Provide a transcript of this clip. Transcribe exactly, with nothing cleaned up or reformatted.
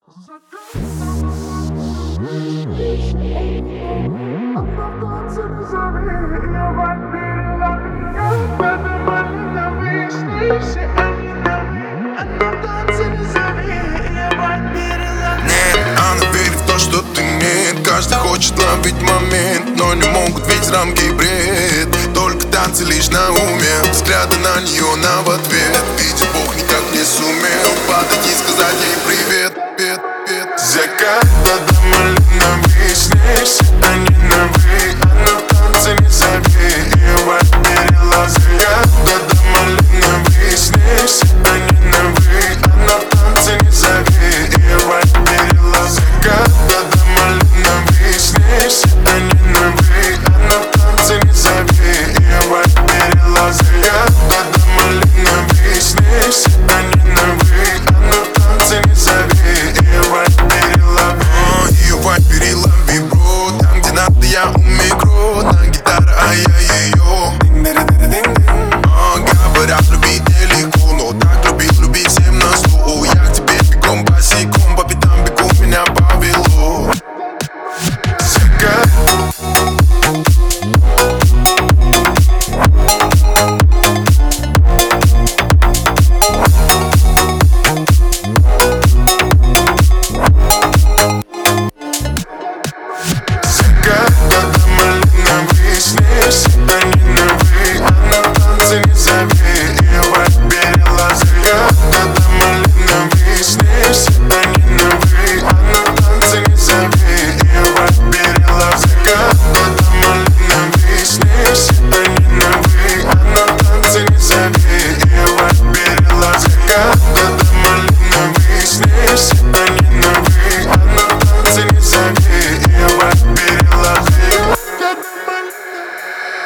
Что ты нет, каждый хочет ловить момент, но не могут видеть рамки и бред. Только танцы лишь на уме, взгляды на нее на в ответ. Видит Бог, никак не сумел, падать из